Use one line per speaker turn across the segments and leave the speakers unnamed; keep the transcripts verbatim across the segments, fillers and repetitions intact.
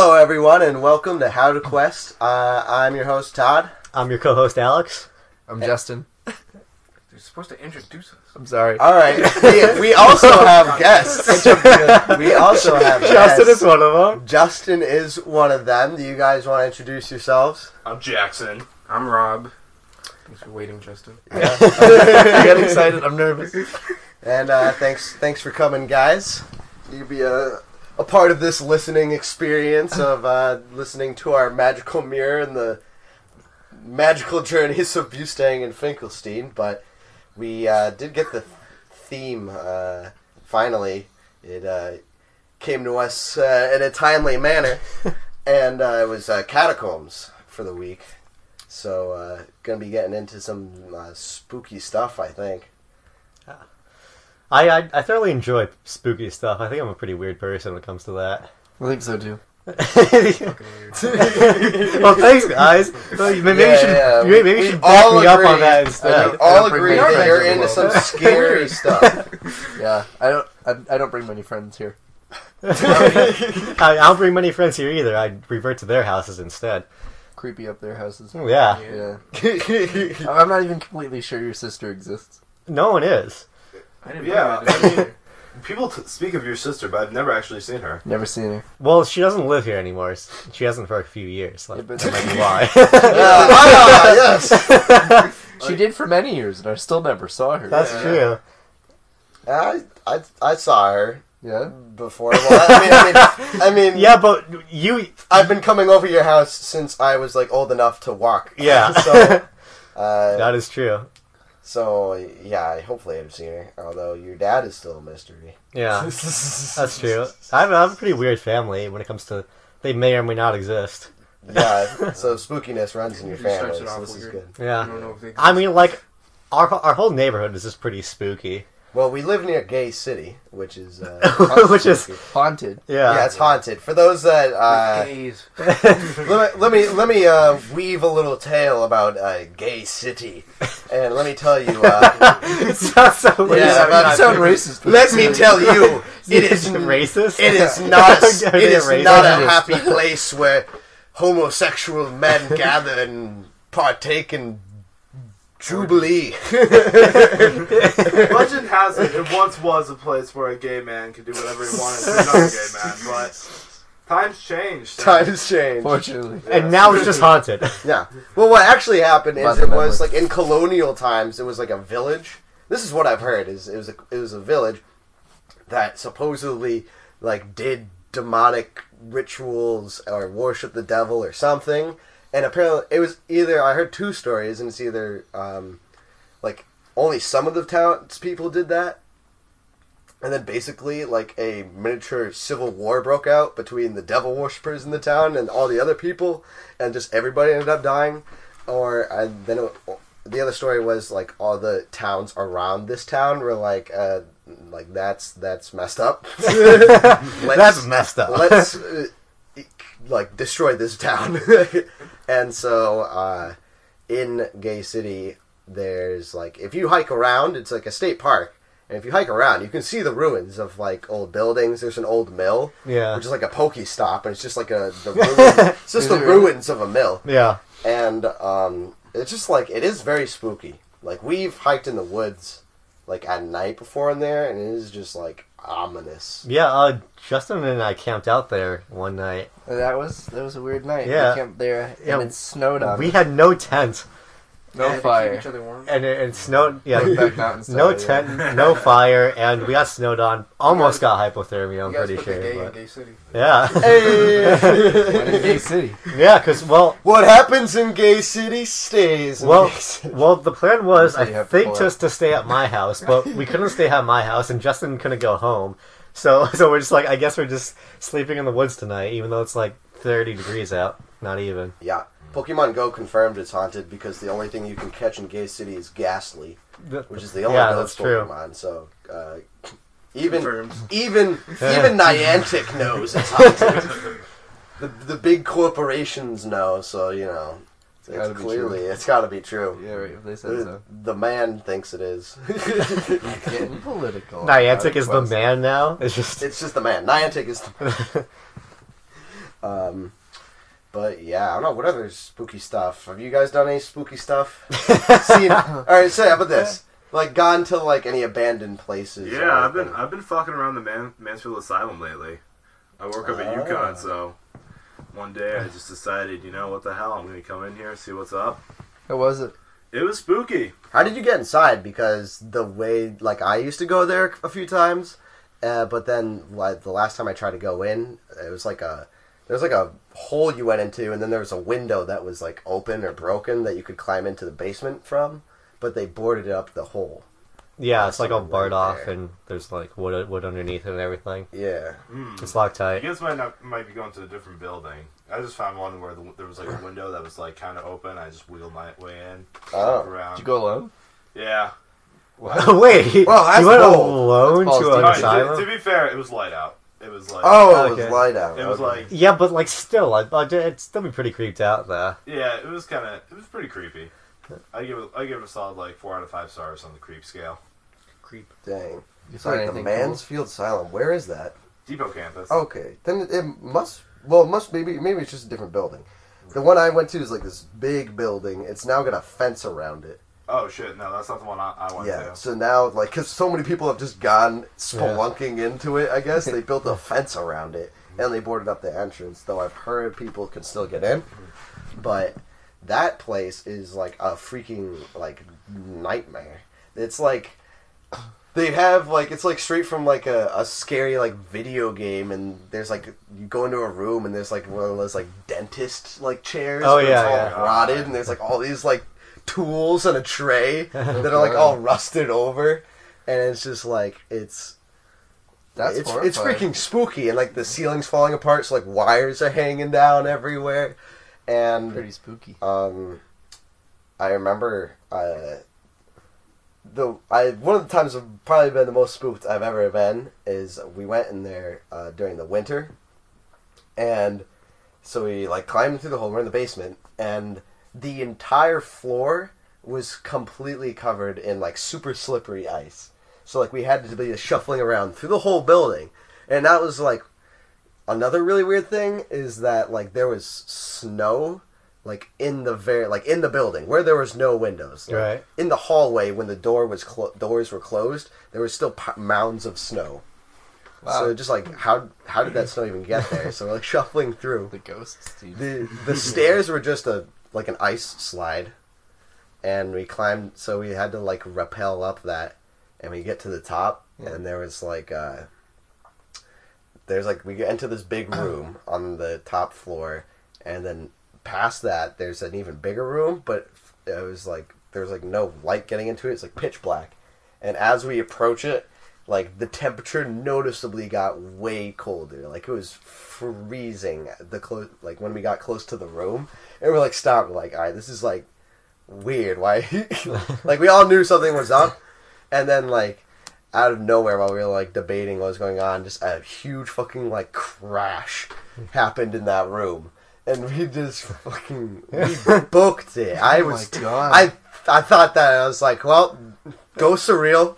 Hello, everyone, and welcome to How to Quest. Uh, I'm your host, Todd.
I'm your co-host, Alex.
I'm Justin.
You're supposed to introduce us.
I'm sorry.
All right. We, we also have guests. We also have
Justin
guests.
is one of them.
Justin is one of them. Do you guys want to introduce yourselves?
I'm Jackson.
I'm Rob. Thanks for waiting, Justin.
Yeah.
I get excited. I'm nervous.
And uh, thanks, thanks for coming, guys. You'll be a a part of this listening experience of uh, listening to our magical mirror and the magical journeys of Bustang and Finkelstein. But we uh, did get the theme uh, finally. It uh, came to us uh, in a timely manner, and uh, it was uh, catacombs for the week. So, uh, gonna be getting into some uh, spooky stuff, I think.
I, I I thoroughly enjoy spooky stuff. I think I'm a pretty weird person when it comes to that.
I think so too.
Fucking weird.
Well, thanks, guys. Well, Maybe
Yeah,
you should
yeah.
maybe, maybe
We
you should back
all
me up
agree.
on that
We
instead.
all
I don't bring
agree
my
that
friends
you're
in
into
the
some
world.
scary stuff.
Yeah, I don't. I, I don't bring many friends here.
I, I don't bring many friends here either. I revert to their houses instead.
Creepy up their houses.
Oh, yeah.
Yeah.
Yeah.
I'm not even completely sure your sister exists.
No one is.
I didn't
Yeah,
know that.
I mean, people t- speak of your sister, but I've never actually seen her.
Never seen her.
Well, she doesn't live here anymore. She hasn't for a few years. Like,
Yeah, but-
that might be why.
Ah, yes.
She did for many years, and I still never saw her.
That's
Yeah.
true.
I, I I saw her
Yeah.
before. Well, I mean, I mean, I mean,
Yeah, but you...
I've been coming over your house since I was like old enough to walk.
Yeah.
So, uh,
That is true.
so yeah, hopefully I've seen her. Although your dad is still a mystery.
Yeah, that's true. I have, I have a pretty weird family when it comes to... They may or may not exist.
Yeah. So spookiness runs in your
He
family.
starts it
So
off
this is
weird.
good.
I
Yeah.
don't know if they
I mean, like, our our whole neighborhood is just pretty spooky.
Well, we live near Gay City, which is uh,
Which is-
spooky.
Haunted.
Yeah.
Yeah, it's haunted. For those that uh,
gays.
let me let me, let me uh, weave a little tale about uh, Gay City, and let me tell you. Uh,
It sounds so
Yeah,
racist.
about-
You sound racist.
let me tell you, it is
racist.
It is not.
Are
It
they
is
racist?
not a happy place where homosexual men gather and partake in jubilee.
Legend has it, it once was a place where a gay man could do whatever he wanted to another gay man, but times changed.
Times change.
Fortunately.
And now it's just haunted.
Yeah. Well, what actually happened is
By
it
the
was
memory.
like in colonial times. It was like a village. This is what I've heard. Is it was a, it was a village that supposedly like did demonic rituals or worship the devil or something. And apparently, it was either I heard two stories, and it's either um, like only some of the townspeople did that, and then basically like a miniature civil war broke out between the devil worshippers in the town and all the other people, and just everybody ended up dying. Or and then it, the other story was like all the towns around this town were like, uh, like that's that's messed up. Let's-
That's messed up.
Let's uh, like destroy this town. And so uh, in Gay City, there's like if you hike around, it's like a state park, and if you hike around, you can see the ruins of like old buildings. There's an old mill,
Yeah.
which is like a pokey stop, and it's just like a the ruin, it's just
Is
the
it really?
ruins of a mill,
Yeah.
and um, it's just like it is very spooky. Like we've hiked in the woods like at night before in there, and it is just like ominous.
Yeah, uh, Justin and I camped out there one night.
That was that was a weird night.
Yeah.
We camped there,
Yeah.
and it snowed on
We
us.
had no tent.
No
They keep
fire.
each other warm.
And it, it snowed, yeah,
Brokeback Mountain style,
no
yeah.
tent, no fire, and we got snowed on. Almost got hypothermia, I'm
You guys
pretty
put the
sure.
gay in
But,
Gay City.
yeah.
Went in Gay City.
Yeah, because, well,
What happens in Gay City stays in
well,
Gay City.
well, the plan was,
So you
I
have to
think,
pull
just to stay at my house, but we couldn't stay at my house, and Justin couldn't go home. So, so we're just like, I guess we're just sleeping in the woods tonight, even though it's like thirty degrees out. Not even.
Yeah. Pokemon Go confirmed it's haunted because the only thing you can catch in Gay City is Ghastly, which is the only
Yeah,
ghost
that's true.
Pokemon. So uh, even
Confirmed.
even even Niantic knows it's haunted. the the big corporations know, so you know it's
Gotta be
clearly
true.
it's got to be true.
Yeah, right. If they said
The,
so.
the man thinks it is.
Getting political.
Niantic is the
Quest.
man now. It's just
It's just the man. Niantic is. Um, but yeah, I don't know what other spooky stuff. Have you guys done any spooky stuff? Seen? All right, say how about this? Like gone to like any abandoned places? or
Yeah, I've been
anything?
I've been fucking around the Man- Mansfield Asylum lately. I work up at
Ah.
UConn, so one day I just decided, you know, what the hell, I'm gonna come in here, see what's up.
How was it?
It was spooky.
How did you get inside? Because the way, like, I used to go there a few times, uh, but then like, the last time I tried to go in, it was like a there was like a hole you went into, and then there was a window that was like open or broken that you could climb into the basement from, but they boarded up the hole.
Yeah, it's like all
Something
barred
right
off,
there.
and there's like wood wood underneath it and everything.
Yeah.
It's locked
You
tight.
guys might not might be going to a different building. I just found one where the, there was like a window that was like kind of open. I just wheeled my way in,
Oh.
walked around.
Did you go alone?
Yeah.
Wait,
Well, that's
you went
bold.
alone
That's
to
balls
an
deep.
Alright,
asylum?
to, to be fair, it was light out. It was like
Oh, it
Okay.
was light out.
it was
Okay.
like
Yeah, but like still, I'd, I'd it'd still be pretty creeped out there.
yeah, it was kind of it was pretty creepy. I give it I give it a solid like four out of five stars on the creep scale.
Creep.
Dang.
You
It's
find
like the
anything cool?
Mansfield Asylum. Where is that?
Depot campus.
Okay, then it, it must. Well, it must maybe maybe it's just a different building. The one I went to is like this big building. It's now got a fence around it.
Oh shit! No, that's not the one I, I went
Yeah.
to.
So now, like, because so many people have just gone spelunking into it, I guess they built a fence around it and they boarded up the entrance. Though I've heard people can still get in, but that place is like a freaking like nightmare. It's like they have like it's like straight from like a, a scary like video game, and there's like you go into a room and there's like one of those like dentist like chairs.
Oh,
where
yeah,
it's all
yeah.
rotted, and there's like all these like tools and a tray that are like all rusted over, and it's just like it's
That's
it's
horrifying.
it's freaking spooky, and like the ceiling's falling apart, so like wires are hanging down everywhere, and
Pretty spooky.
um, I remember uh, the I one of the times I've probably been the most spooked I've ever been is we went in there uh, during the winter, and so we like climbed through the hole. We're in the basement, and the entire floor was completely covered in like super slippery ice. So like we had to be shuffling around through the whole building, and that was like another really weird thing is that like there was snow like in the very like in the building where there was no windows. Like,
Right.
in the hallway when the door was clo- doors were closed, there was still p- mounds of snow.
Wow.
So just like how how did that snow even get there? So we're like shuffling through.
The ghosts, dude.
The the stairs were just a like an ice slide, and we climbed. So we had to like rappel up that, and we get to the top,
Yeah.
and there was like uh, there's like we get into this big room on the top floor, and then past that there's an even bigger room, but it was like there was like no light getting into it. It's like pitch black, and as we approach it, like the temperature noticeably got way colder. Like it was freezing. The close, like when we got close to the room, and we're like stopped. We're like, all right, this is like weird. Why? Like we all knew something was up, and then like out of nowhere, while we were like debating what was going on, just a huge fucking like crash happened in that room, and we just fucking we booked it. I
Oh
was
my God.
I I thought that I was like, well, go surreal.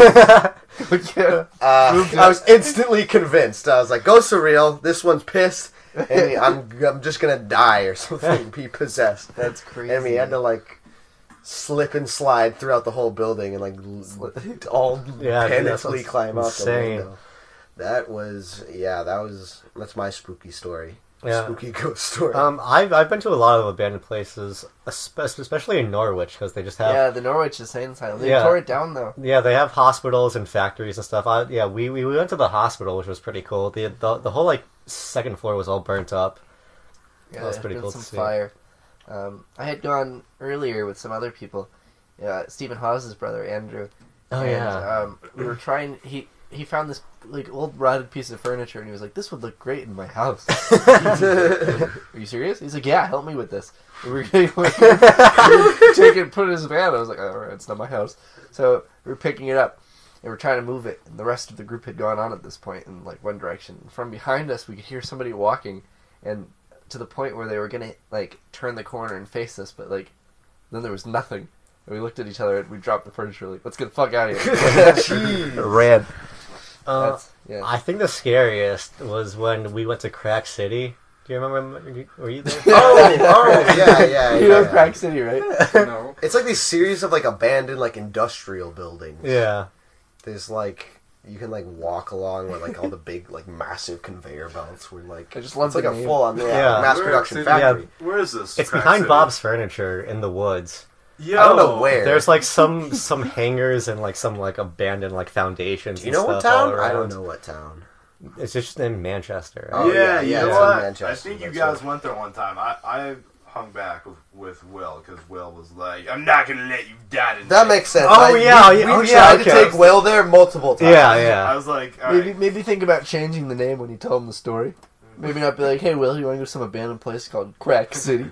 Yeah.
Uh, I was instantly convinced. I was like, "Go surreal! This one's pissed, and I'm I'm just gonna die or something, be possessed."
That's crazy.
And we had to like slip and slide throughout the whole building and like l- all
Yeah, dude, that
panically
sounds
climb out the
insane.
window. That was yeah, that was that's my spooky story.
Yeah.
Spooky ghost story.
Um, I've I've been to a lot of abandoned places, espe- especially in Norwich, because they just have
Yeah, the Norwich Insane Asylum. They
Yeah.
tore it down though.
yeah they have hospitals and factories and stuff. I, yeah, we, we we went to the hospital, which was pretty cool. The the the whole like second floor was all burnt up.
Yeah,
That was
they
pretty
built
cool to
some
see.
fire. Um, I had gone earlier with some other people. Yeah, Stephen Hawes's brother Andrew.
Oh,
and,
yeah.
Um, we were trying. He he found this like old rotted piece of furniture, and he was like, "This would look great in my house." Are you serious? He's like, "Yeah, help me with this." And we were going to take it and put it in his van. I was like, "All right, it's not my house." So we were picking it up, and we're trying to move it. And the rest of the group had gone on at this point in like one direction. From behind us, we could hear somebody walking, and to the point where they were gonna like turn the corner and face us, but like then there was nothing. And we looked at each other and we dropped the furniture. Like, let's get the fuck out of here.
Jeez.
Ran.
Uh,
That's, yeah.
I think the scariest was when we went to Crack City. Do you remember? Were you there?
Oh, oh, yeah, yeah,
You know
yeah.
Crack City, right?
No.
It's like these series of like abandoned like industrial buildings.
Yeah.
There's like you can like walk along with like all the big like massive conveyor belts where like
I just love
it's like
the
a
name.
full on yeah,
Yeah.
mass
Where-
production
see,
factory.
Where is this?
It's
Crack
behind
City?
Bob's Furniture in the woods.
Yo.
I don't know where.
There's like some some hangars and like some like abandoned like foundations.
Do you
and
know what
stuff all
town? I don't
around.
know what town.
It's just in Manchester.
Oh,
yeah,
yeah,
you
yeah,
know
it's in
what?
Manchester,
I think you
that's
guys
right.
went there one time. I, I hung back with, with Will because Will was like, "I'm not gonna let you die tonight."
That makes sense.
Oh,
I-
yeah,
we,
yeah,
we
oh, yeah,
tried to
okay.
take Will there multiple times.
Yeah,
I
yeah.
was like, all
Maybe
right.
maybe think about changing the name when you tell him the story. Maybe not be like, hey, Will, you want to go to some abandoned place called Crack City?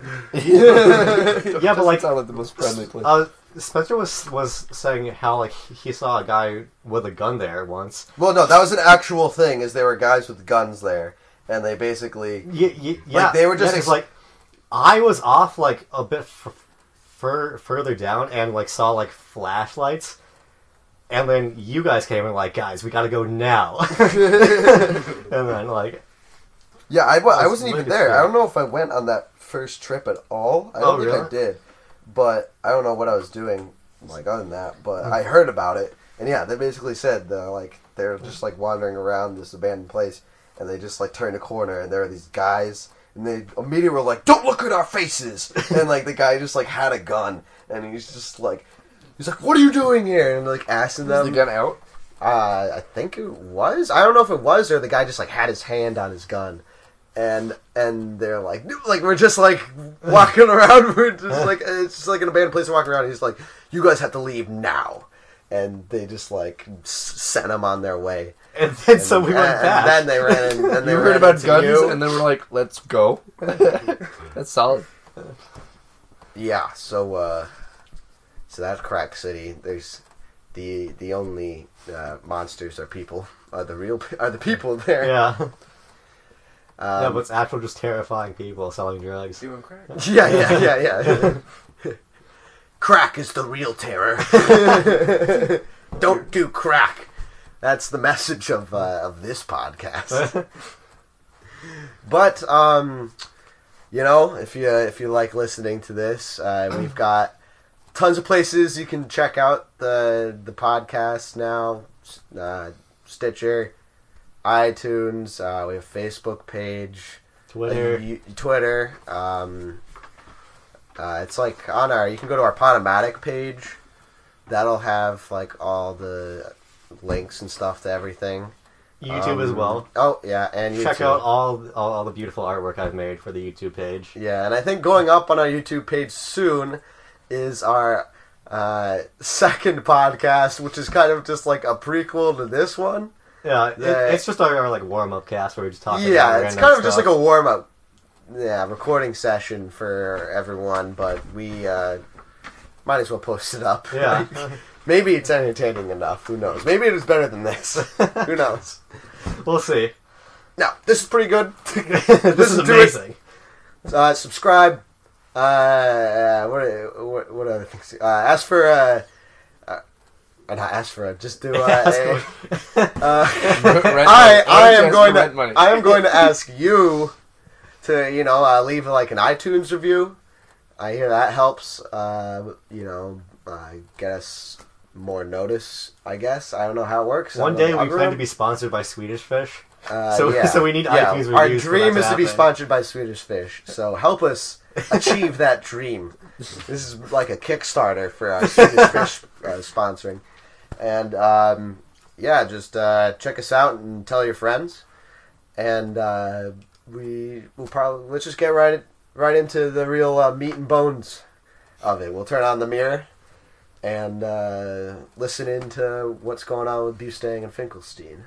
Yeah, but like
sound like the most friendly place.
uh, Spencer was was saying how like he saw a guy with a gun there once.
Well, no, that was an actual thing. Is there were guys with guns there, and they basically
Yeah, yeah.
they were just
yeah, 'cause,
ex-
like I was off like a bit f- fur- further down and like saw like flashlights. And then you guys came and like, guys, we gotta go now. And then like,
yeah. I, wa- I
That's
wasn't even
wicked
there. I
scary.
don't know if I went on that first trip at all. I
Oh,
don't think
really?
I did, but I don't know what I was doing like other than that. But I heard about it, and yeah, they basically said that like they're just like wandering around this abandoned place, and they just like turn a corner, and there are these guys. And they immediately were like, "Don't look at our faces!" And like the guy just like had a gun, and he's just like, he's like, "What are you doing here?" And like asking
Is
them.
the gun out?
Uh, I think it was. I don't know if it was or the guy just like had his hand on his gun, and and they're like, like we're just like walking around. We're just like it's just like an abandoned place to walk around. And he's like, "You guys have to leave now," and they just like s- sent them on their way.
and then
And,
so we went
and
back.
then they ran. In, then they
You
ran
heard about
into
guns,
you.
and then we're like, let's go. That's solid.
Yeah, so uh so that's Crack City. There's the the only uh, monsters are people. Are the real are the people there.
yeah,
Um,
yeah, but it's actual just terrifying people selling drugs.
Doing crack.
yeah, yeah, yeah, yeah. Crack is the real terror. Don't do crack. That's the message of uh, of this podcast. But um you know, if you if you like listening to this, uh, we've got tons of places you can check out the the podcast now. Uh, Stitcher, iTunes. Uh, we have a Facebook page,
Twitter.
uh, you- Twitter. Um, uh, it's like on our. You can go to our Podomatic page. That'll have like all the links and stuff to everything.
YouTube as
Um,
well.
Oh yeah, and YouTube.
Check out all, all all the beautiful artwork I've made for the YouTube page.
Yeah, and I think going up on our YouTube page soon is our uh, second podcast, which is kind of just like a prequel to this one.
Yeah, it,
Yeah.
it's just our, our like warm up cast where we just talk.
Yeah,
about
it's
random
kind of just
stuff.
like a warm up, yeah, recording session for everyone. But we uh, might as well post it up.
Yeah.
Maybe it's entertaining enough. Who knows? Maybe it is better than this. Who knows?
We'll see.
No, this is pretty good.
This is
Listen to it.
amazing.
Uh, subscribe. Uh, what, what what other things? Uh, ask for uh, uh, not ask for it. Just do. Uh,
Ask
a-
for-
uh,
Rent
I
money.
I
Why don't you
am
ask
going
for rent
to
money?
I am going to ask you to you know uh, leave like an iTunes review. I hear that helps. Uh, you know, uh, get us more notice. I guess I don't know how it works. I
One
don't know
day
the
we plan to
algorithm.
be sponsored by Swedish Fish.
Uh,
So-
yeah.
so we need
yeah.
iTunes
Our
reviews for
dream
that
is
to
to be
happen.
sponsored by Swedish Fish. So help us achieve that dream. This is like a Kickstarter for our Swedish Fish uh, sponsoring. And um, yeah, just uh, check us out and tell your friends. And uh, we will probably let's just get right right into the real uh, meat and bones of it. We'll turn on the mirror and uh, listen into what's going on with Bustang and Finkelstein.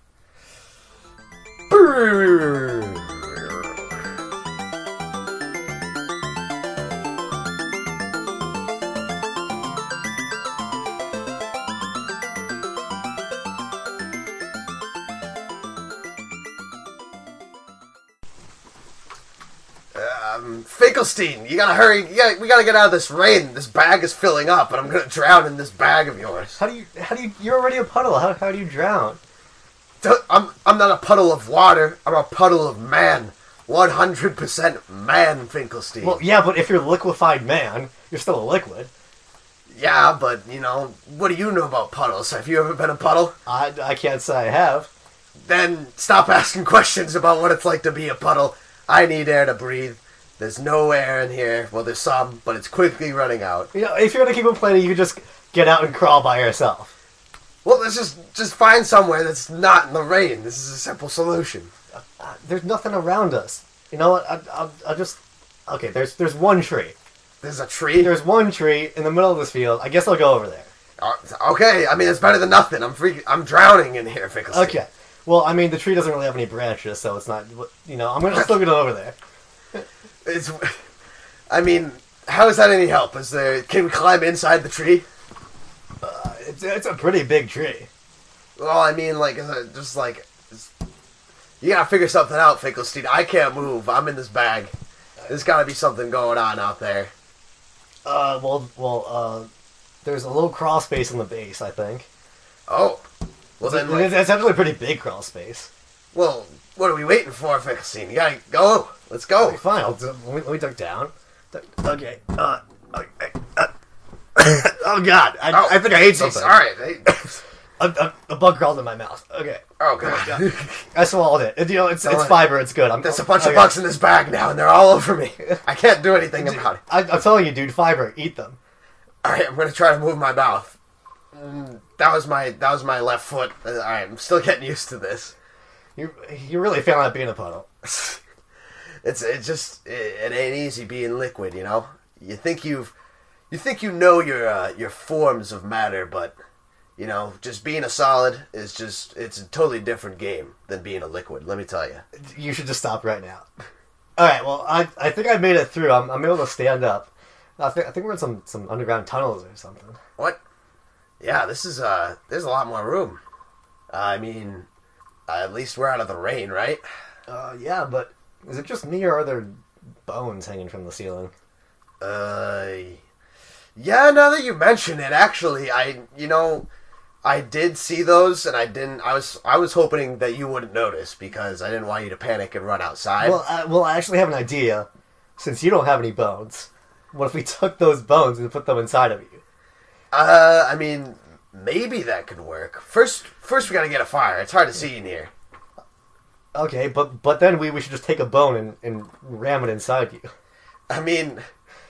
Um, Finkelstein, you gotta hurry. You gotta, we gotta get out of this rain. This bag is filling up, and I'm gonna drown in this bag of yours.
How do you? How do you? You're already a puddle. How how do you drown?
Don't- I'm I'm not a puddle of water. I'm a puddle of man. one hundred percent man, Finkelstein.
Well, yeah, but if you're liquefied man, you're still a liquid.
Yeah, but, you know, what do you know about puddles? Have you ever been a puddle?
I, I can't say I have.
Then stop asking questions about what it's like to be a puddle. I need air to breathe. There's no air in here. Well, there's some, but it's quickly running out.
You know, if you're gonna keep complaining, you can just get out and crawl by yourself.
Well, let's just just find somewhere that's not in the rain. This is a simple solution.
Uh, there's nothing around us. You know what? I, I'll, I'll just... Okay, there's there's one tree.
There's a tree.
There's one tree in the middle of this field. I guess I'll go over there.
Uh, okay, I mean it's better than nothing. I'm freaking, I'm drowning in here, Finkelstein.
Okay. Well, I mean, the tree doesn't really have any branches, so it's not... You know, I'm gonna still get over there.
It's. I mean, how is that any help? Is there? Can we climb inside the tree?
Uh, it's, it's a pretty big tree.
Well, I mean, like, is it just like, it's, you gotta figure something out, Finkelstein. I can't move. I'm in this bag. There's gotta be something going on out there.
Uh, well, well, uh, there's a little crawl space in the base, I think.
Oh, well then, like,
it's, it's actually a pretty big crawl space.
well, what are we waiting for, Finkelstein? You gotta go. Let's go.
Okay, fine. I'll, do- let, me, let me duck down. Duck- Okay. Uh, okay. Uh, oh God! I,
Oh,
I think I ate
geez,
something.
All right. Hey.
A, a, a bug crawled in my mouth. Okay.
Oh god.
I swallowed it. And, you know, it's
Don't
it's
let-
fiber. It's good. I'm,
There's a bunch
okay.
of bugs in this bag now, and they're all over me. I can't do anything about it.
I, I'm telling you, dude. Fiber. Eat them.
All right, I'm gonna try to move my mouth. Mm, That was my that was my left foot. Uh, All right, I'm still getting used to this.
You you really failing at being a puddle.
It's it just it, it ain't easy being liquid, you know. You think you've you think you know your uh, your forms of matter, but you know, just being a solid is just it's a totally different game than being a liquid. Let me tell you.
You should just stop right now. All right. Well, I I think I made it through. I'm I'm able to stand up. I think I think we're in some some underground tunnels or something.
What? Yeah, this is uh. There's a lot more room. I mean, uh, at least we're out of the rain, right?
Uh, yeah, but is it just me or are there bones hanging from the ceiling?
Uh, yeah. Now that you mention it, actually, I you know, I did see those, and I didn't. I was I was hoping that you wouldn't notice because I didn't want you to panic and run outside.
Well, I, well, I actually have an idea. Since you don't have any bones, what if we took those bones and put them inside of you?
uh, I mean, maybe that could work. First, first we gotta get a fire. It's hard to see in here.
Okay, but but then we, we should just take a bone and, and ram it inside you.
I mean,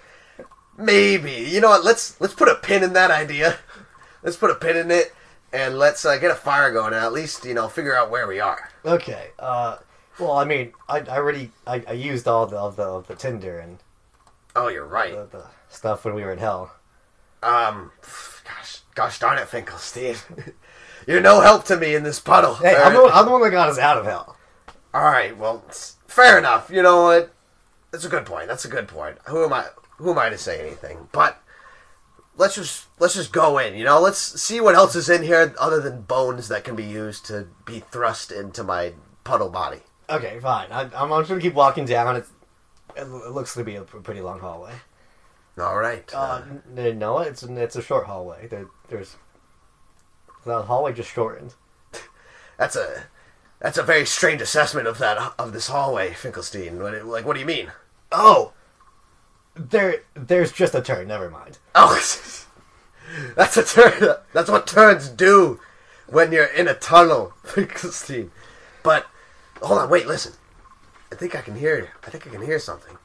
maybe. You know what? Let's let's put a pin in that idea. Let's put a pin in it, and let's uh, get a fire going, and at least you know figure out where we are.
Okay. Uh, well, I mean, I, I already I, I used all the of the of the tinder and
Oh, you're right.
the, the stuff when we were in hell.
Um, gosh, gosh darn it, Finkelstein. You're no help to me in this puddle.
Hey, I'm the, I'm the one that got us out of hell.
All right, well, s- fair enough. You know what? That's a good point. That's a good point. Who am I? Who am I to say anything? But let's just let's just go in. You know, let's see what else is in here other than bones that can be used to be thrust into my puddle body.
Okay, fine. I, I'm, I'm just gonna keep walking down. It's, it, it looks to be a p- pretty long hallway.
All right.
Uh, n- no, it's it's a short hallway. There, there's the hallway just shortened.
That's a that's a very strange assessment of that of this hallway, Finkelstein. What, like, what do you mean?
Oh, there there's just a turn. Never mind.
Oh, that's a turn. That's what turns do when you're in a tunnel, Finkelstein. But hold on, wait, listen. I think I can hear. I think I can hear something.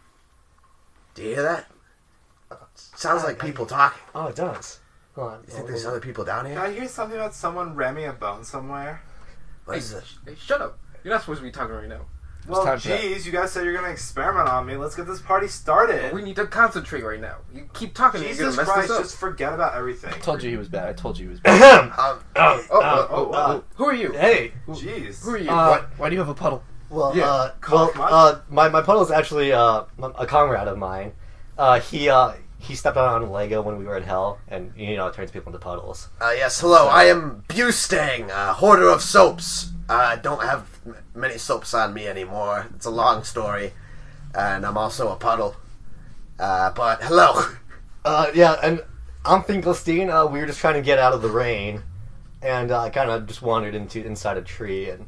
Do you hear that? Sounds like people talking.
Oh, it does. Hold on.
You think there's other people down
Can
here?
I hear something about someone ramming a bone somewhere?
What
Hey,
is this?
hey, shut up. You're not supposed to be talking right now.
Well,
time for that.
geez, you guys said you're gonna experiment on me. Let's get this party started.
We need to concentrate right now. You keep talking, and you're
Jesus
gonna mess
Christ,
this up.
just forget about everything.
I told you he was bad. I told you he was bad.
Um,
oh,
Oh, oh,
uh,
oh,
uh,
oh. Who are you?
Hey.
Jeez.
Who are you?
Uh,
what?
Why do you have a puddle?
Well,
Yeah.
uh,
Cough
well,
much?
uh, my my puddle is actually uh, a comrade of mine. Uh, he uh, he stepped out on Lego when we were in hell, and you know it turns people into puddles.
uh, yes, hello. I am Bustang, uh, hoarder of soaps. I don't have m- many soaps on me anymore. It's a long story, and I'm also a puddle. Uh, but hello.
Uh, yeah, and I'm Finkelstein. Uh, we were just trying to get out of the rain, and uh, I kind of just wandered into inside a tree, and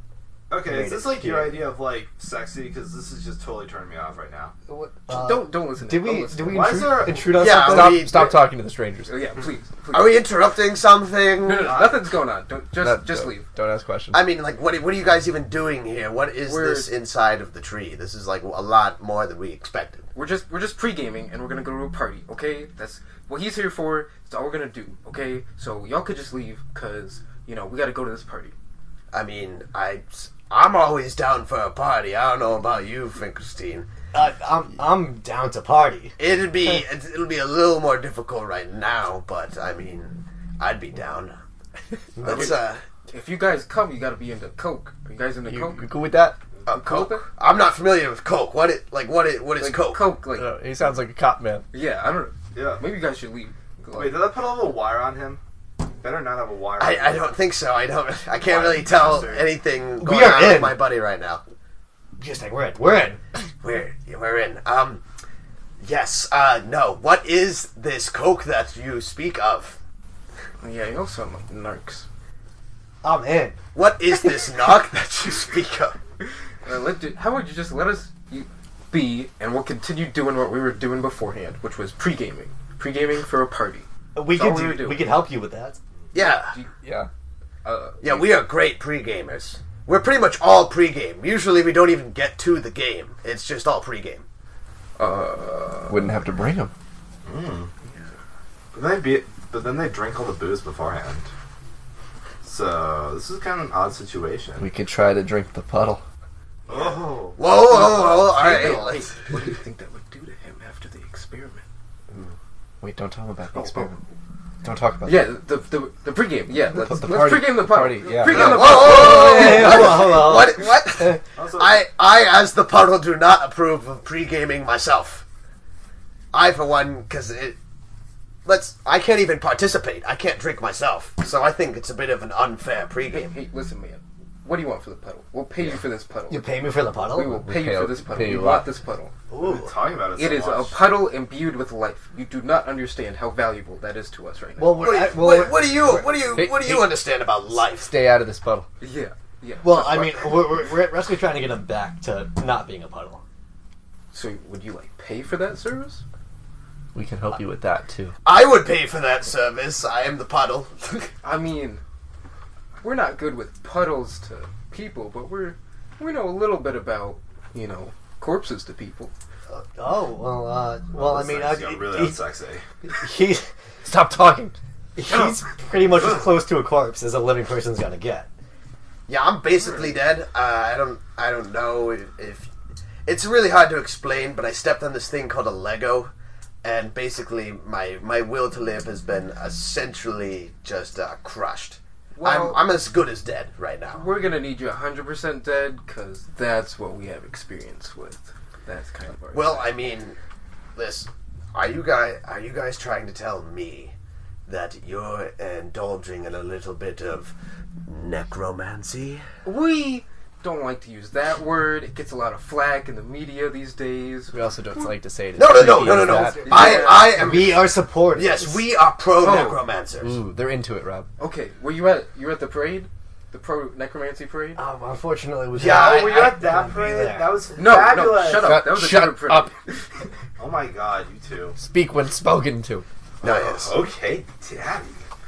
Okay,
made
is this
it
like your
here.
idea of like sexy? Because this is just totally turning me off right now.
What?
Uh,
don't don't listen.
Did
don't
we
listen.
did we
Why is
intrude,
there-
intrude on
Yeah,
something?
Stop,
we-
stop talking to the strangers.
Oh, yeah, please. please.
Are we interrupting something?
No, no, no, nothing's going on. Don't just
No,
just
don't-
leave.
Don't ask questions.
I mean, like, what, what are you guys even doing here? What is
We're-
this inside of the tree? This is, like, a lot more than we expected.
We're just we're just pre gaming and we're gonna go to a party. Okay, that's what he's here for. That's all we're gonna do. Okay, so y'all could just leave because you know we got to go to this party.
I mean, I, I'm always down for a party. I don't know about you, Finkelstein.
Uh, I'm I'm down to party.
It'd be it'll be a little more difficult right now, but I mean, I'd be down. Let's uh,
If you guys come, you got to be into Coke. Are you guys into
you,
Coke?
you cool with that?
uh
cool with
Coke. I'm not familiar with Coke. What it like? What it what is
Like
Coke?
Coke, like
Uh, he sounds like a cop man.
yeah. I don't.
Yeah.
Maybe you guys should leave.
Wait, did I put a little wire on him? Better not have a wire.
I,
on
I
him.
don't think so. I don't. I can't really tell
Bastard.
anything
We
going
are
on with
in.
my buddy right now.
Just like we're in. We're in.
We're we're in. Um, yes. Uh, no. What is this Coke that you speak of?
Yeah, you all sound like narcs.
I'm in.
What is this knock that you speak of?
Uh, let, how would you just let us you, be, and we'll continue doing what we were doing beforehand, which was pre-gaming, pre-gaming for a party.
We
That's all
could
we're
do.
gonna do.
We could help you with that.
Yeah.
Do you- yeah. Uh,
Yeah, we are great pre-gamers. We're pretty much all pre-game. Usually we don't even get to the game. It's just all pre-game.
uh,
Wouldn't have to bring him.
But then, they be, but then they drink all the booze beforehand. So this is kind of an odd situation.
We could try to drink the puddle.
Oh,
Whoa, whoa, whoa! All
hey,
right,
hey,
let's-
what do you think that would do to him after the experiment?
Wait, don't tell him about the
Oh,
experiment. Don't talk about
Yeah, the the, the pre-game. Yeah, let's,
The
let's
party.
pre-game the party.
Party, yeah.
Pre-game
Whoa,
the
whoa,
party.
whoa, whoa,
Hey,
whoa.
hold on, hold on.
What? What?
also,
I, I, as the puddle, do not approve of pre-gaming myself. I, for one, because it. Let's. I can't even participate. I can't drink myself, so I think it's a bit of an unfair
Hey,
pre-game.
hey, listen, man. What do you want for the puddle? We'll pay you for this puddle.
You pay me for the puddle?
We will pay
pay
you for
you-
this puddle.
pay
We
you
want
what?
this puddle.
we've been talking about it. So
It is a
much.
puddle imbued with life. You do not understand how valuable that is to us right now.
Well,
What,
we're,
do you-
at- well,
what,
we're-
what do you? What do you?
Hey,
What do you
hey.
understand about life?
Stay out of this puddle.
yeah, yeah.
well,
So,
I
what-
mean, we're, we're, we're basically trying to get him back to not being a puddle.
so would you like pay for that service?
We can help you with that too.
I would pay for that service. I am the puddle.
I mean, we're not good with puddles to people, but we're we know a little bit about you know corpses to people.
Uh, oh, well, uh, well, I
this
mean,
thing's
uh,
got really
he-
unsexy.
he's,
Stop talking.
he's pretty much as close to a corpse as a living person's gonna get.
Yeah, I'm basically dead. Uh, I don't. I don't know if, if it's really hard to explain, but I stepped on this thing called a Lego, and basically my my will to live has been essentially just uh, crushed.
Well-
I'm I'm as good as dead right now.
We're gonna need you one hundred percent dead, because that's what we have experience with. That's kind of our
Well, I mean, listen. Are you guys are you guys trying to tell me that you're indulging in a little bit of necromancy?
we don't like to use that word. It gets a lot of flack in the media these days.
We also don't like to say it.
No, no, no,
Creepy
no, no,
as
no.
that.
I I am.
We are supporters.
Yes, we are pro
Oh.
necromancers.
Ooh, they're into it, Rob.
Okay, were you at you were at the parade, the pro necromancy parade?
Um, unfortunately, we
Yeah,
Oh,
I-
were you
I
at that
couldn't be
parade?
there.
That was
No,
fabulous.
no, shut up.
Shut-
that was a
shut
different parade.
up.
Oh my god, you two.
Speak when spoken to.
No, yes.
Okay, daddy.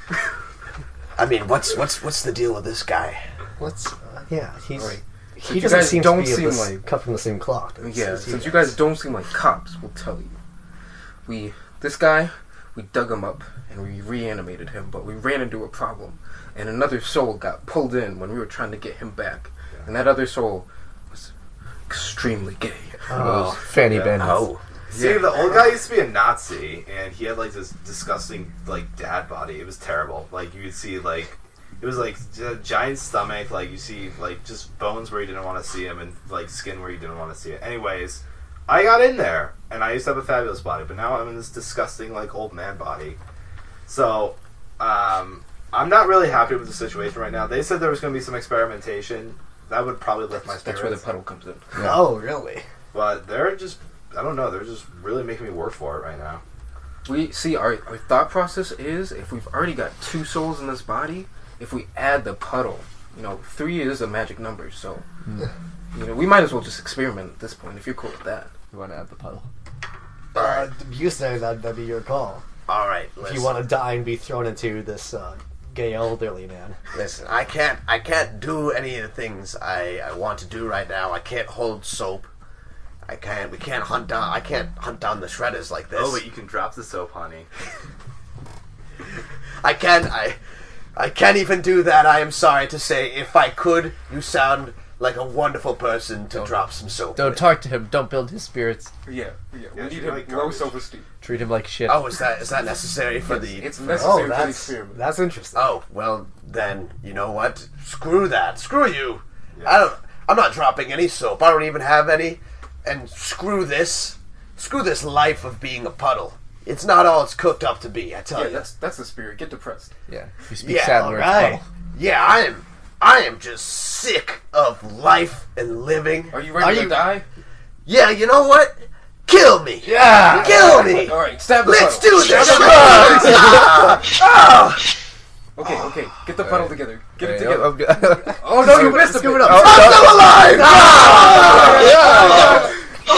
I mean, what's what's what's the deal with this guy?
Let's.
Yeah, he's.
Alright.
He
you
doesn't
guys
seem
don't
to be of
seem
the s-
like-
cut from the same cloth. as-
Yeah,
as he
since you
does.
guys don't seem like cops, we'll tell you. We this guy, we dug him up and we reanimated him, but we ran into a problem, and another soul got pulled in when we were trying to get him back, and that other soul was extremely gay.
Oh, Fanny
Yeah.
Bandits.
Oh,
See,
Yeah.
the old guy used to be a Nazi, and he had like this disgusting like dad body. It was terrible. Like you could see like it was like a giant stomach. Like you see like just bones where you didn't want to see him, and like skin where you didn't want to see it. Anyways, I got in there, and I used to have a fabulous body, but now I'm in this disgusting like old man body. So, um, I'm not really happy with the situation right now. They said there was going to be some experimentation. That would probably lift my spirits.
That's where the puddle comes in.
Oh, really?
But they're just, I don't know, they're just really making me work for it right now.
We see our, our thought process is if we've already got two souls in this body, if we add the puddle, you know, three is a magic number, so You know, we might as well just experiment at this point if you're cool with that.
You want to add the puddle?
Uh, you say that that'd be your call.
All right,
If
listen.
you want to die and be thrown into this uh, gay elderly man.
Listen, I can't. I can't do any of the things I, I want to do right now. I can't hold soap. I can't. We can't hunt down. I can't hunt down the shredders like this.
Oh, but you can drop the soap, honey.
I can't. I. I can't even do that. I am sorry to say. If I could, you sound like a wonderful person to
Don't-
drop some soap.
Don't
with.
talk to him. Don't build his spirits.
Yeah, yeah. We
Yeah,
need
she's
him
like
low
garbage.
self-esteem.
Treat him like shit.
Oh, is that is that necessary for
It's,
the?
it's
for-
necessary
Oh,
for the
that's
experiment.
that's interesting.
Oh, well then, you know what? Screw that. Screw you.
Yeah.
I don't. I'm not dropping any soap. I don't even have any. And screw this. Screw this life of being a puddle. It's not all it's cooked up to be. I tell
Yeah,
you.
that's that's the spirit. Get depressed.
Yeah. You speak
Yeah,
sad words.
alright.
puddle.
Yeah, I am. I am just sick of life and living.
Are you ready
Are
to
you-
die?
Yeah, you know what? Kill me.
Yeah.
Kill me.
All right, stab the
Let's
puddle.
do this.
Stab the
Ah! Ah!
Okay, okay. Get the puddle together. Get it
Hey,
together.
I'm good.
Oh no, you missed a bit.
up.
I'm still alive. Ah!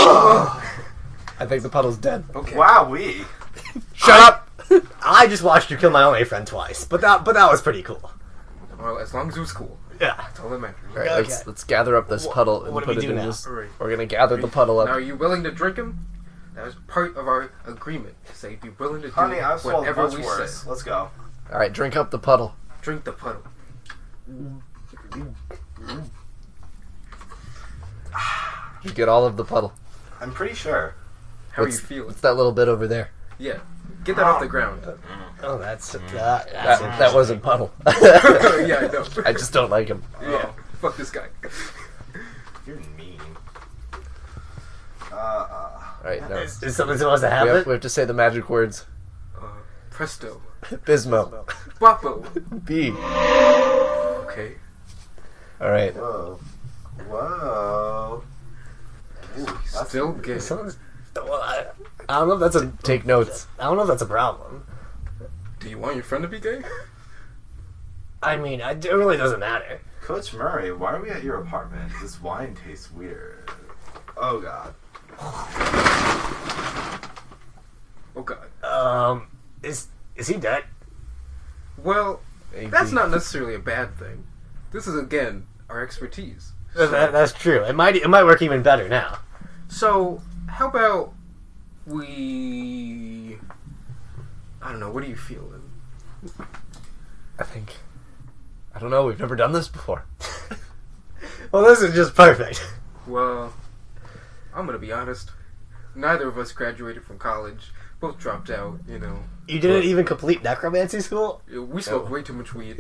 I think the puddle's dead.
Okay.
Wow, we.
Shut up! I just watched you kill my own A friend twice, but that but that was pretty cool.
Well, as long as it was cool.
Yeah.
That's all that matters.
All right,
Okay.
let's let's gather up this
Wh-
puddle and
what do
put
we
it
do
in
now?
this.
All right.
We're gonna gather the puddle
Now, are
up.
you willing to drink him? That was part of our agreement. Say, you'd be willing to do
Honey, I've swallowed
whatever
much
we
worse.
say.
Let's go.
All right, drink up the puddle.
Drink the puddle.
You get all of the puddle.
I'm pretty sure.
How are you
What's-
feeling?
What's that little bit over there?
Yeah. Get that off the ground.
Oh, that's that,
That,
that's
that wasn't puddle.
yeah, I know.
I just don't like him.
Yeah. Fuck this guy.
You're mean. Uh, uh,
All right, now
Is, is something supposed to
we
happen?
have, we have to say the magic words.
Uh, presto.
Bismo.
Guapo.
B.
Okay.
All right.
whoa. Whoa. Ooh, that's
Still gay.
Someone's- well, I, I don't know if that's a
Take notes.
I don't know if that's a problem.
Do you want your friend to be gay?
I mean, I, it really doesn't matter.
Coach Murray, why are we at your apartment? This wine tastes weird. Oh god.
Oh god.
Um, is is he dead?
Well,
A,
that's
B.
not necessarily a bad thing. This is again our expertise.
That, that's true. It might it might work even better now.
So, how about we? I don't know. What are you feeling?
I think. I don't know. We've never done this before.
Well, this is just perfect.
Well, I'm gonna be honest. Neither of us graduated from college. Both dropped out. You know,
You didn't even complete necromancy school?
we smoked
Oh.
way too much weed.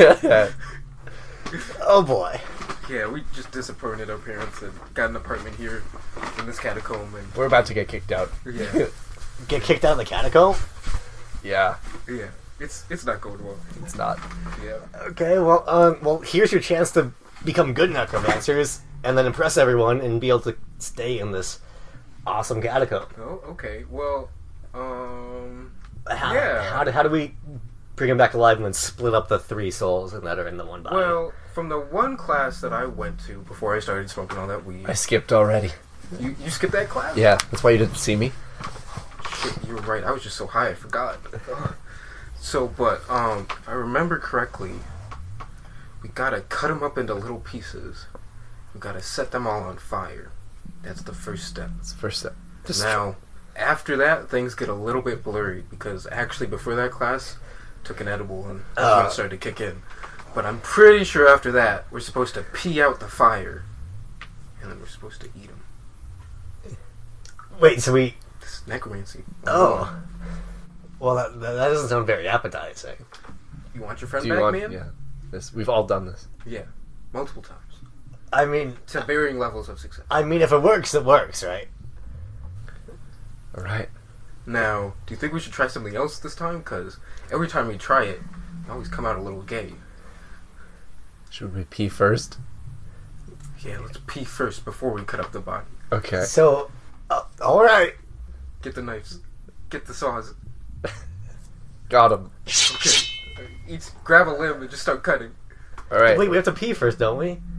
Oh boy.
Yeah, we just disappointed our parents and got an apartment here in this catacomb. And
We're about to get kicked out.
yeah,
Get kicked out of the catacomb?
Yeah,
yeah, it's it's not going well.
it's not.
Yeah.
Okay, well, um, well, here's your chance to become good necromancers and then impress everyone and be able to stay in this awesome catacomb.
Oh, okay. Well, um,
How,
Yeah.
how, do, how do we bring them back alive and then split up the three souls that are in the one body?
well, from the one class that I went to before I started smoking all that weed,
I skipped already.
you you skipped that class?
Yeah, that's why you didn't see me.
Shit, you were right. I was just so high, I forgot. So, but um, if I remember correctly, we gotta cut them up into little pieces. We gotta set them all on fire. That's the first step.
That's the first step. Just
Now, after that, things get a little bit blurry because actually, before that class, took an edible and that's when
Uh.
it started to kick in. But I'm pretty sure after that, we're supposed to pee out the fire, and then we're supposed to eat them.
Wait, so we...
This is necromancy.
Oh. Well, that, that that doesn't sound very appetizing.
You want your friend
do you
back,
want?
man?
Yeah, this we've all done this.
Yeah, multiple times.
I mean,
To varying levels of success.
I mean, if it works, it works, right?
All right.
Now, do you think we should try something else this time? Because every time we try it, we always come out a little gay.
Should we pee first?
Yeah, let's pee first before we cut up the body.
Okay.
So, uh, all right.
Get the knives. Get the saws.
Got him.
Okay. Each grab a limb and just start cutting.
All right.
Wait, we have to pee first, don't we?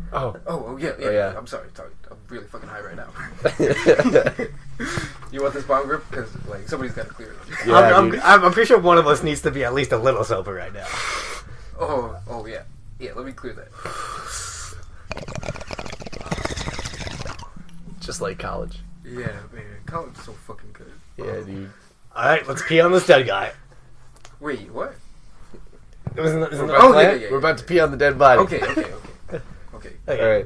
Oh.
Oh, oh yeah, yeah,
Oh, yeah.
I'm sorry, sorry. I'm really fucking high right now. You want this bong rip? Because like somebody's got to clear it.
Yeah,
I'm,
dude.
I'm, I'm pretty sure one of us needs to be at least a little sober right now.
Oh, oh yeah, yeah. Let me clear that.
Just like college.
Yeah, man, college is so fucking good.
Yeah, dude.
All right, let's pee on this dead guy.
Wait, what?
Isn't, that- isn't that
Oh,
the plan?
yeah, yeah.
We're about to pee on the dead body.
Okay, okay, okay, okay.
Okay.
All right.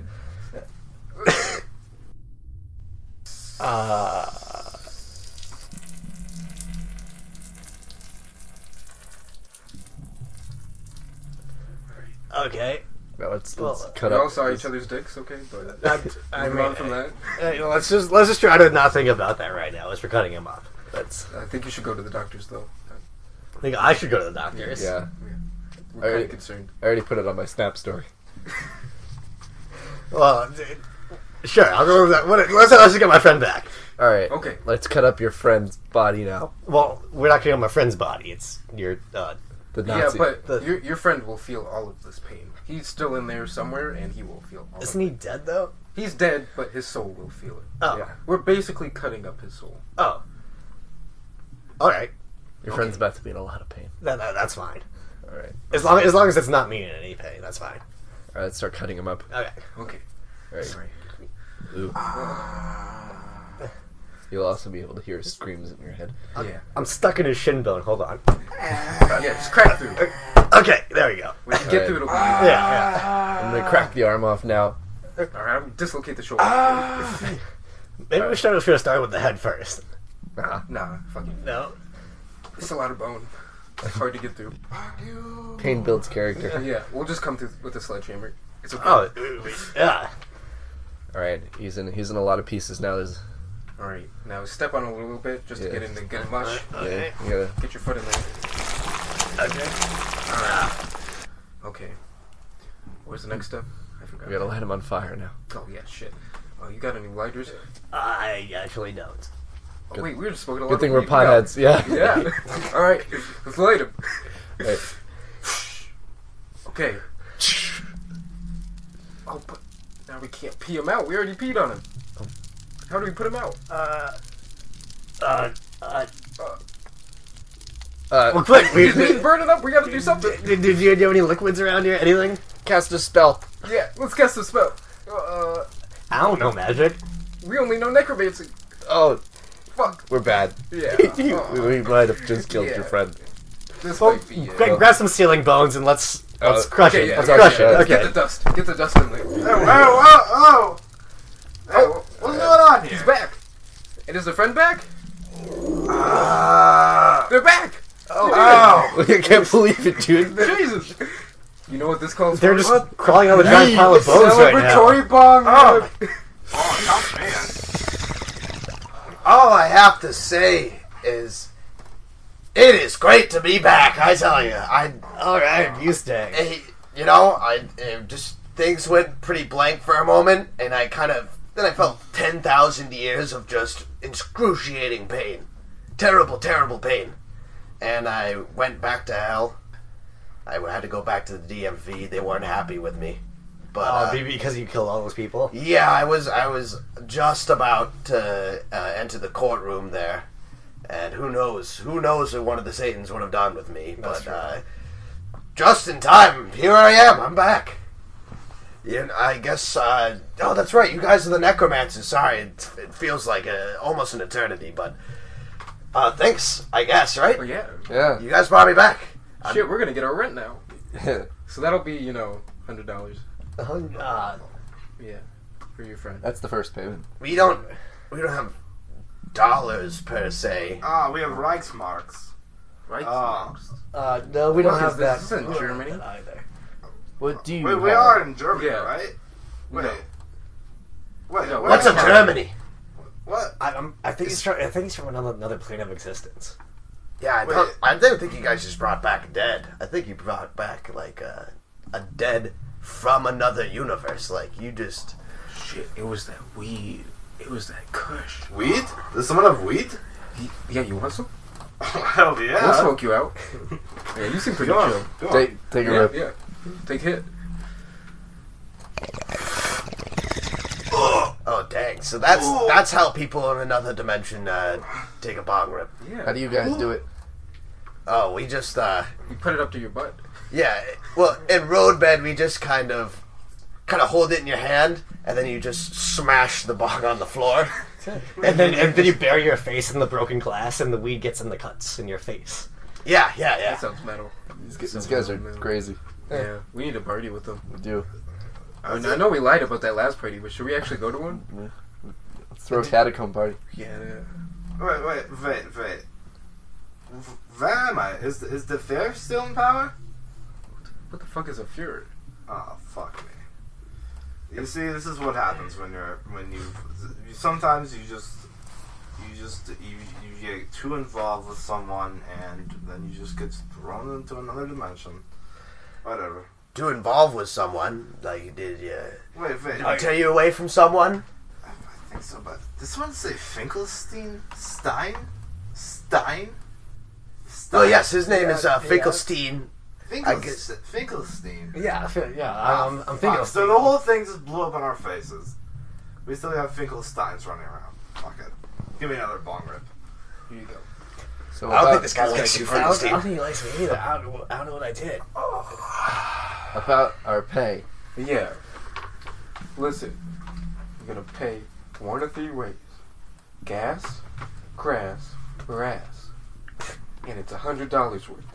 Uh, okay.
No, let's,
Well,
let's cut
We
up.
all saw
this.
each other's dicks, okay? But
I
moving
mean,
on from that,
uh, let's just let's just try to not think about that right now as we're cutting him off.
That's
I think you should go to the doctors, though.
I think I should go to the doctors.
yeah.
We're kind
Alright.
of concerned.
I already put it on my Snap story.
Well, d- sure. I'll go with that. What, let's let's just get my friend back.
All right.
Okay.
Let's cut up your friend's body now.
Well, we're not getting on my friend's body. It's your. Uh,
The
Yeah,
Nazi.
but
The-
your your friend will feel all of this pain. He's still in there somewhere, and he will feel all
isn't
of
he
it.
dead though?
He's dead, but his soul will feel it.
Oh.
Yeah. We're basically cutting up his soul.
Oh. All right.
Your friend's about to be in a lot of pain.
That, that that's fine.
All right.
As long as long as it's not me in any pain, that's fine.
All right. Let's start cutting him up.
Okay.
Okay.
All right.
Sorry.
Ooh. You'll also be able to hear screams in your head.
Yeah.
I'm stuck in his shin bone. Hold on.
Yeah, just crack through.
Okay, there we go.
When you get
Alright.
through, it'll be...
Yeah, yeah.
I'm gonna crack the arm off now.
Alright, I'm dislocate the shoulder.
Maybe we should have started with the head first.
Nah.
Nah, fuck it.
No.
It's a lot of bone. It's hard to get through.
Pain builds character.
Yeah, we'll just come through with a sledgehammer. It's okay.
Oh, yeah.
All right. He's in. He's in a lot of pieces now. There's.
Alright, now step on it a little bit just
Yeah.
to get in the good mush.
Okay.
Yeah. You gotta.
Get your foot in there.
Okay.
Okay. Where's the next step? I forgot.
We gotta light him on fire now.
Oh, yeah, shit. Oh, you got any lighters?
I actually don't.
Oh,
Good-
wait, we were just smoking a lot
Good
of
thing we're
weed.
potheads. Yeah.
Yeah. Alright, let's light him.
Right.
Okay. Oh, but now we can't pee him out. We already peed on him. How do we put him out?
Uh. Uh. Uh.
Uh,
Well, quick. We,
He's, he's burning up. We gotta do something.
did, did you do you have any liquids around here? Anything?
cast a spell.
Yeah, let's cast a spell. Uh,
I don't know magic.
we only know necromancy.
Oh,
Fuck.
we're bad.
Yeah.
we,
Oh,
we might have just killed
Yeah.
your friend.
this
Well,
might be it.
gra- grab some ceiling bones and let's let's
Uh,
crush
Okay,
it.
yeah,
Let's
yeah,
crush
yeah,
it.
yeah.
Okay.
Get the dust. Get the dust in there.
Oh, oh, oh, oh. Hey, what's going on here?
He's back. And is the friend back?
Ah.
They're back.
Oh.
I can't believe it, dude.
Jesus. You know what this calls
They're
for?
just crawling on the giant pile of bones right now.
Celebratory bong. Oh. Oh, man.
All I have to say is, it is great to be back. I tell you, I,
All right, you stay.
eh, you know, I eh, just things went pretty blank for a moment, and I kind of then I felt ten thousand years of just excruciating pain, terrible, terrible pain, and I went back to hell. I had to go back to the D M V. They weren't happy with me, but
Oh,
uh,
maybe because you killed all those people.
yeah, I was I was just about to uh, enter the courtroom there, and who knows who knows what one of the Satans would have done with me.
That's
but
true.
uh, just in time, here I am. I'm back. Yeah, I guess. Uh, oh, that's right. You guys are the necromancers. Sorry, it, it feels like a, almost an eternity, but uh, thanks. I guess right.
Oh, yeah.
Yeah.
You guys brought me back.
Shit, we're gonna get our rent now. So that'll be, you know, hundred dollars.
Uh,
Yeah, for your friend.
That's the first payment.
We don't. We don't have dollars per se.
Ah, we have Reichsmarks.
Right?
Ah.
uh, no, we don't
What
have
is
that.
this? This is in
we don't have
Germany?
that either.
What do you?
We, we
have?
are in Germany,
Yeah.
right? Wait.
No.
Wait.
No,
where
What's a
am I?
Germany?
What?
I, I'm, I think he's from. I think he's from another, another plane of existence.
Yeah, I,
Wait.
thought, I didn't think you guys just brought back dead. I think you brought back like a, a dead from another universe. Like you just.
Shit, it was that weed. It was that kush.
Weed? Does someone have weed?
He- yeah, you want some?
Hell
We'll
yeah.
smoke you out. Yeah, you seem pretty
Go on.
chill.
Go on.
Take, take a
Yeah,
rip.
yeah. Take hit.
So that's
Ooh.
that's how people in another dimension uh, take a bong rip.
Yeah.
How do you guys do it?
Oh, we just uh,
You put it up to your butt.
yeah. Well, in roadbed, we just kind of kind of hold it in your hand, and then you just smash the bong on the floor.
And then and then you bury your face in the broken glass, and the weed gets in the cuts in your face.
Yeah, yeah, yeah.
That sounds metal.
These, guys- these guys are
Metal.
crazy.
Yeah, we need to party with them.
We do.
I, mean, I know we lied about that last party, but should we actually go to one?
Let's throw a catacomb party.
Yeah. yeah.
Wait, wait, wait, wait. V- Where am I? Is is the fair still in power?
What the fuck is a Fuhrer?
Oh, fuck me. You see, this is what happens when you're when you. Sometimes you just you just you, you get too involved with someone, and then you just get thrown into another dimension. Whatever.
To involve with someone, like did you?
Wait, wait.
Did I tear you away from someone?
I, I think so, but this one say Finkelstein Stein Stein. Stein?
Oh yes, his name
Yeah,
is uh,
yeah.
Finkelstein. I
Finkelstein.
guess-
Finkelstein.
Yeah, I feel, yeah. I'm, I'm thinking.
Fuck,
of
so the whole thing just blew up in our faces. We still have Finkelsteins running around. Fuck it. Give me another bong rip.
Here you go.
So
I don't
about,
think this guy likes you,
I don't, I don't
Finkelstein.
think he likes me either. I don't, know- I don't know what I did.
about our pay.
Yeah. Listen, you're gonna pay one of three ways: gas, grass, or ass, and it's a hundred dollars worth.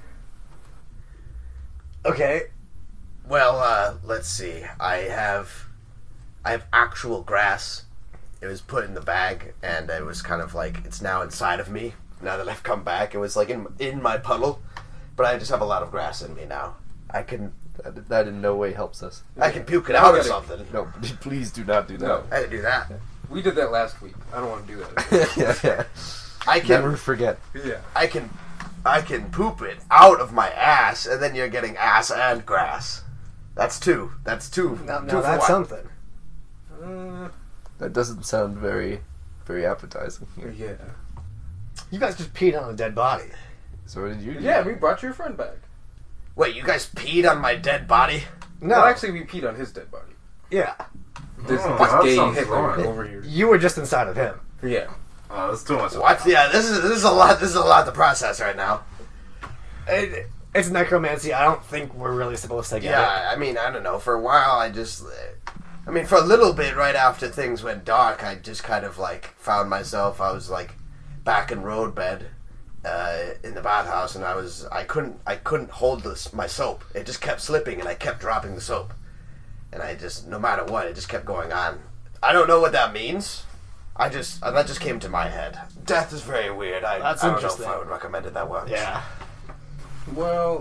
Okay. Well, uh, let's see. I have, I have actual grass. It was put in the bag, and it was kind of like it's now inside of me. Now that I've come back, it was like in in my puddle, but I just have a lot of grass in me now. I can
That, that in no way helps us.
I can puke it
Now
out
we
or
gotta-
something.
No, please do not do
No.
that.
I didn't do that.
We did that last week. I don't want to do that.
yeah, yeah.
I can
Never forget.
yeah.
I can I can poop it out of my ass, and then you're getting ass and grass. That's two. That's two.
Now,
two
now
for
that's
one.
something.
Uh,
That doesn't sound very, very appetizing.
yeah.
You guys just peed on a dead body.
So what did you do?
Yeah, we brought your friend back.
Wait, you guys peed on my dead body?
No,
Well, actually, we peed on his dead body.
yeah.
This,
Oh,
this
that
gay
sounds
Hitler
wrong.
over here.
You were just inside of him.
Yeah.
Oh, that's too much.
What? Yeah, this is this is a lot. This is a lot to process right now.
It, it's necromancy. I don't think we're really supposed to get it.
Yeah, I mean, I don't know. For a while, I just, I mean, for a little bit, right after things went dark, I just kind of like found myself. I was like back in roadbed uh, in the bathhouse, and I was, I couldn't, I couldn't hold this my soap. It just kept slipping, and I kept dropping the soap, and I just, no matter what, it just kept going on. I don't know what that means. I just, uh, that just came to my head. Death is very weird. I,
That's
I don't
interesting.
know if I would recommend it that much.
Yeah.
Well,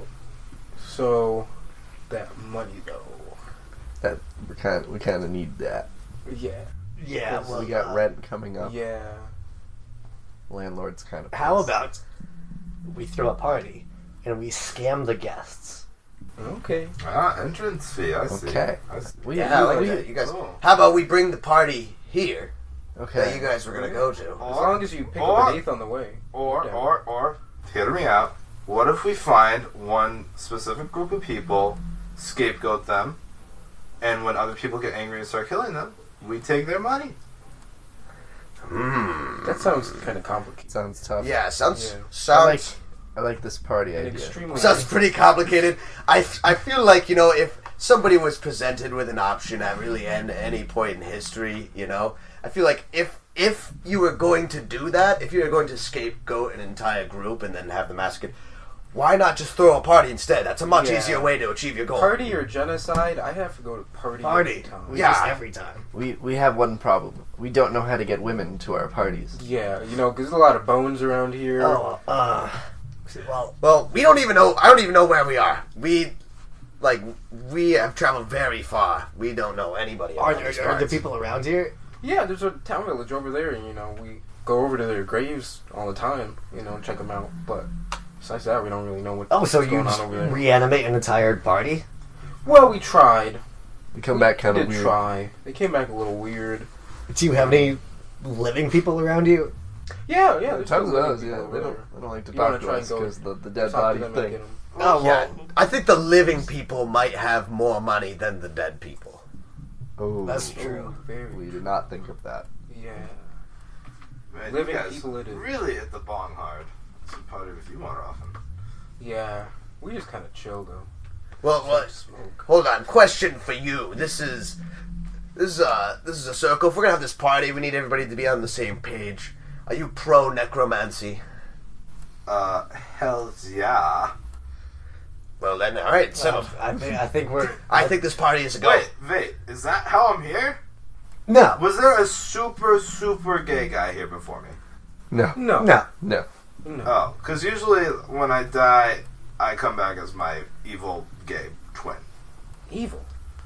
so that money though.
That we kind we kind of need that.
Yeah.
Yeah.
So
Well,
we got
uh,
rent coming up.
Yeah.
Landlord's kind of.
How about we throw a party and we scam the guests?
Okay.
Ah, entrance fee. I see.
Okay.
I see.
We,
Yeah, I like
we,
that. You guys,
Oh.
how about we bring the party here that
okay.
you guys were gonna go to?
As long as you pick
or-
up an eighth on the way.
Or,
Yeah.
or, or, hear me out. What if we find one specific group of people, scapegoat them, and when other people get angry and start killing them, we take their money?
Hmm.
That sounds kind of complicated.
Sounds tough.
Yeah, sounds
Yeah.
sounds
I like this party
And
idea.
extremely.
sounds pretty complicated. I, f- I feel like, you know, if somebody was presented with an option at really an, any point in history, you know, I feel like if if you were going to do that, if you were going to scapegoat an entire group and then have the massacre, why not just throw a party instead? That's a much
Yeah.
easier way to achieve your goal.
Party or genocide? I have to go to party.
Party.
every time.
We
Yeah.
just every time.
We we have one problem. We don't know how to get women to our parties.
Yeah, you know, because there's a lot of bones around here.
Oh, uh, well,
Well, we don't even know. I don't even know where we are. We, like, we have traveled very far. We don't know anybody.
are
around
there,
these
are there
parts.
people around here?
Yeah, there's a town village over there, and you know, we go over to their graves all the time, you know, check them out. But besides that, we don't really know what,
Oh, so
what's
you
going
just
on over there.
reanimate an entire party?
Well, we tried.
We come
We
back kind of
did
weird.
try. They came back a little weird.
Do you have any living people around you?
Yeah, yeah. There's
Tons of
still
those,
living
yeah.
people
They
over
don't, they don't like to
You wanna
talk to
try and
us
go
because the, the
there.
dead
Talk
body
to them and
thing.
get 'em.
Oh,
Yeah,
well,
I think the living people might have more money than the dead people.
Oh,
that's true.
Very.
We did not think of that.
Yeah.
Man,
Living
you guys
people it is.
really hit the bong hard. Should party with you more often.
Yeah. We just kind of chill though.
Well,
Just
what?
smoke.
Hold on. Question for you. This is this is uh this is a circle. If we're gonna have this party, we need everybody to be on the same page. Are you pro necromancy?
Uh, hell yeah.
Well then, all right. So
So I think I think we're.
I think this party is a go.
Wait, wait, is that how I'm here?
No,
Was there a super, super gay guy here before me?
No.
No.
no.
No.
No.
Oh, because usually when I die, I come back as my evil gay twin.
Evil.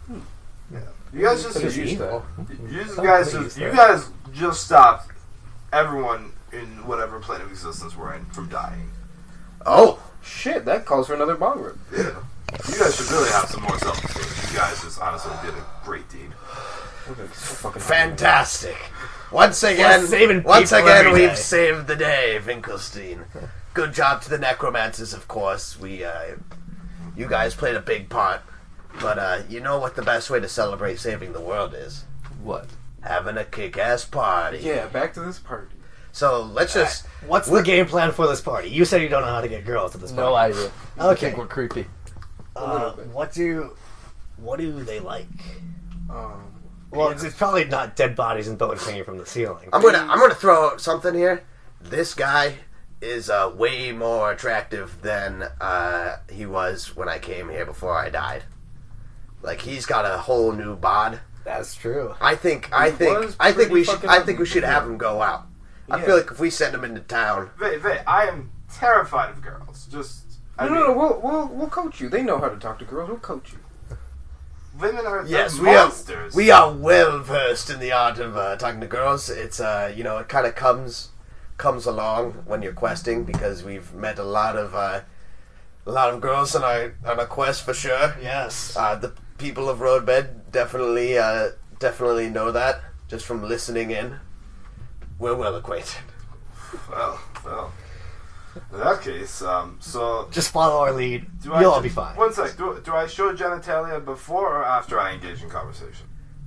You guys just,
Could have
you,
used that.
you just
Oh,
guys,
please,
just, you
though.
guys just stopped everyone in whatever plane of existence we're in from dying.
Oh,
Shit, that calls for another bong rip.
Yeah. You guys should really have some more self-esteem. You guys just honestly did a great deed.
Okay, so fucking
fantastic! Once again,
saving
once
people
again,
every
we've
day.
saved the day, Finkelstein. Good job to the necromancers, of course. We, uh, you guys played a big part. But uh, you know what the best way to celebrate saving the world is?
What?
Having a kick-ass party.
Yeah, back to this party.
So let's just.
What's the
What-
game plan for this party? You said you don't know how to get girls at this
No
party.
idea. I
Okay.
think we're creepy.
A little
Uh,
bit.
what do what do they like?
Um,
Well, it's, it's probably not dead bodies and bones hanging from the ceiling.
I'm gonna. I'm gonna throw out something here. This guy is uh, way more attractive than uh, he was when I came here before I died. Like he's got a whole new bod.
That's true.
I think. I
He
think.
was
I think we
pretty
should.
fucking
I think we should
ugly.
have him go out. I
Yeah.
feel like if we send him into town.
Wait, wait, I am terrified of girls. Just, I
no,
mean,
no, no, we'll, we'll, we'll coach you. They know how to talk to girls. We'll coach you.
women are
Yes,
they're
we are.
monsters.
We are well versed in the art of uh, talking to girls. It's uh, you know, it kind of comes comes along when you're questing because we've met a lot of uh, a lot of girls on our on our quest for sure.
Yes.
Uh, the people of Roadbed definitely uh, definitely know that just from listening in. We're well acquainted.
Well, well. In that case, um, so
Just follow our lead.
do
You'll
I
all
ju-
be fine.
One sec. Do, do I show genitalia before or after I engage in conversation?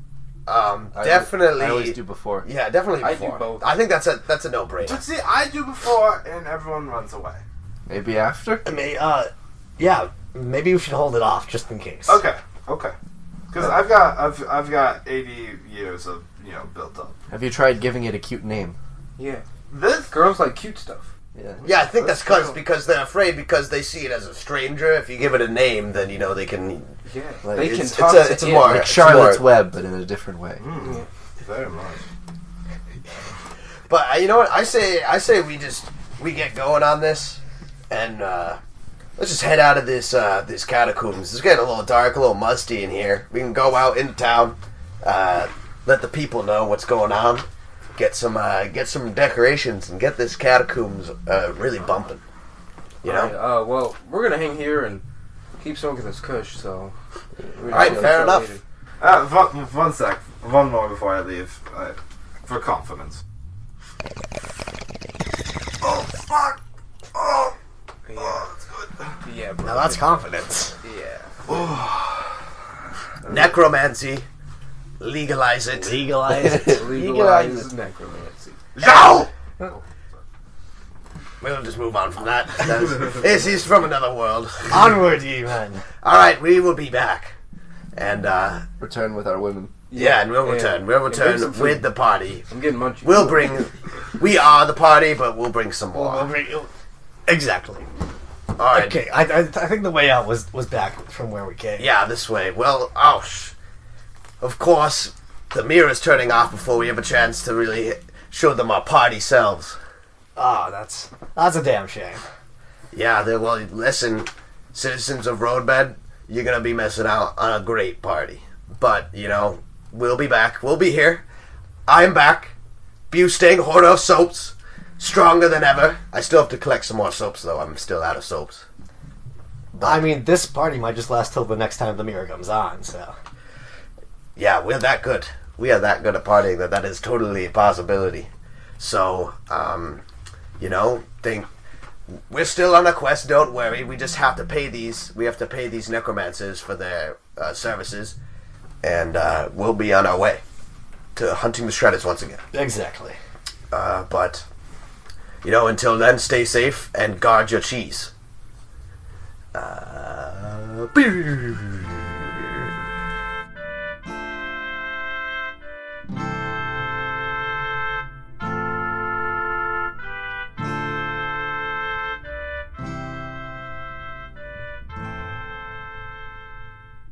Um,
I
definitely.
I always do before.
Yeah, definitely
I do
before.
both.
I think that's a that's a no brainer.
But see, I do before, and everyone runs away.
Maybe after?
I mean, uh, yeah, maybe we should hold it off just in case.
Okay, okay. Because I've got I've I've got eighty years of you know built up.
Have you tried giving it a cute name?
Yeah.
This
Girls like cute stuff.
Yeah.
Yeah, I think that's
That's
cause,
true.
because they're afraid because they see it as a stranger. If you give it a name, then you know they can.
Yeah.
Like,
they
it's-
can
it's
talk
a-
to
it's a
it.
more-
Like
it's
Charlotte's
more-
Web, but in a different way.
mm,
Yeah.
very much.
But uh, you know what? I say I say we just we get going on this, and uh, let's just head out of this uh, this catacombs. It's getting a little dark, a little musty in here. We can go out into town, uh, let the people know what's going on, get some uh, get some decorations, and get this catacombs uh, really bumping. You know.
Alright, uh, well, we're gonna hang here and keep smoking this kush, so. All
right, fair enough.
Uh, one, one sec. One more before I leave. Uh, for confidence. Oh fuck! Oh,
Yeah.
that's good.
Yeah, bro.
Now that's confidence.
Yeah.
Necromancy, legalize it.
Legalize it.
Legalize necromancy.
No! We'll just move on from that. Yes, he's from another world.
Onward, ye men.
All right, we will be back, and uh,
Return with our women.
yeah, and we'll return. We'll
And bring
return
some food.
with the party.
I'm getting munchy.
We'll bring. We are the party, but we'll bring some more.
We'll bring- Exactly.
All right.
Okay, I, I, I think the way out was, was back from where we came.
Yeah, this way. Well, oh, sh- of course, the mirror's turning off before we have a chance to really show them our party selves.
Oh, that's that's a damn shame.
Yeah, they, well, listen, citizens of Roadbed, you're gonna be missing out on a great party. But, you know, we'll be back. We'll be here. I'm back. Busting, Hordo soaps. Stronger than ever. I still have to collect some more soaps, though. I'm still out of soaps.
I mean, this party might just last till the next time the mirror comes on, so.
Yeah, we're that good. We are that good at partying that that is totally a possibility. So, um, you know, think we're still on a quest. Don't worry. We just have to pay these. We have to pay these necromancers for their uh, services, and uh, we'll be on our way. to hunting the Shredders once again.
Exactly.
Uh, but, you know, until then, stay safe and guard your cheese. Uh,